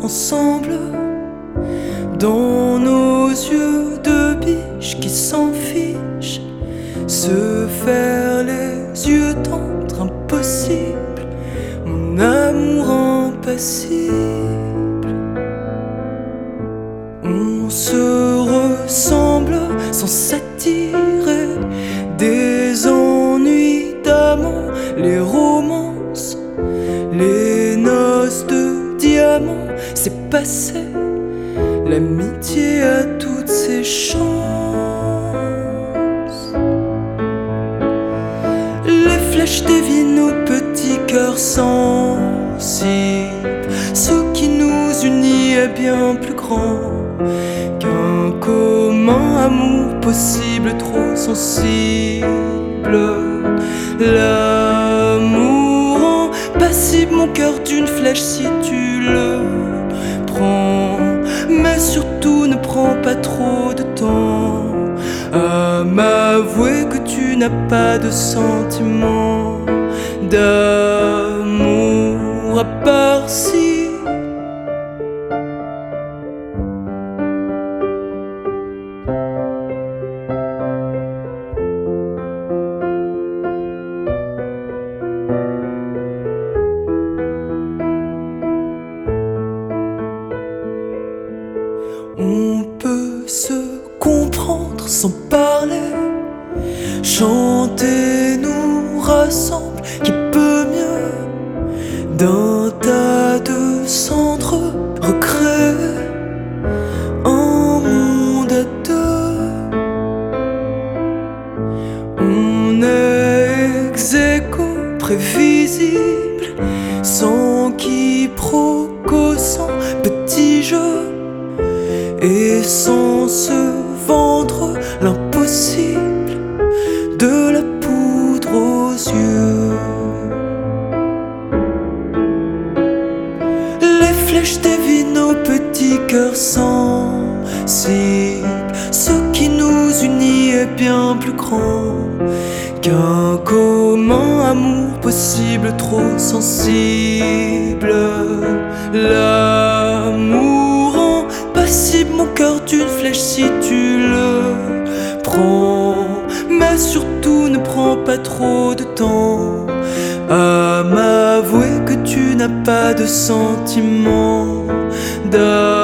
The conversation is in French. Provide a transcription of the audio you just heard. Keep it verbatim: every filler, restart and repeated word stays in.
ensemble, dans nos yeux de biche qui s'en fichent, se faire les yeux tendres, impossible, mon amour impassible. On se ressemble sans s'attirer, des ennuis d'amants, les romances, les noces de diamants, c'est passé, l'amitié a toutes ses chances. Les flèches dévient nos petits cœurs sensibles, ce qui nous unit est bien plus grand qu'un commun amour possible trop sensible. L'amour rend passible mon cœur d'une flèche si tu le prends, mais surtout ne prends pas trop de temps à m'avouer que tu n'as pas de sentiment d'amour à part si on peut se comprendre sans parler, chanter nous rassemble, qui peut mieux d'un tas de cendres recréer un monde à deux. On est ex aequo, prévisible, sans quiproquo, sans petit jeu, et sans se vendre l'impossible de la poudre aux yeux. Les flèches dévient nos petits cœurs sensibles, ce qui nous unit est bien plus grand qu'un commun amour possible trop sensible. L'amour rend passible mon cœur d'une flèche si tu le prends, mais surtout ne prends pas trop de temps à m'avouer que tu n'as pas de sentiment d'amour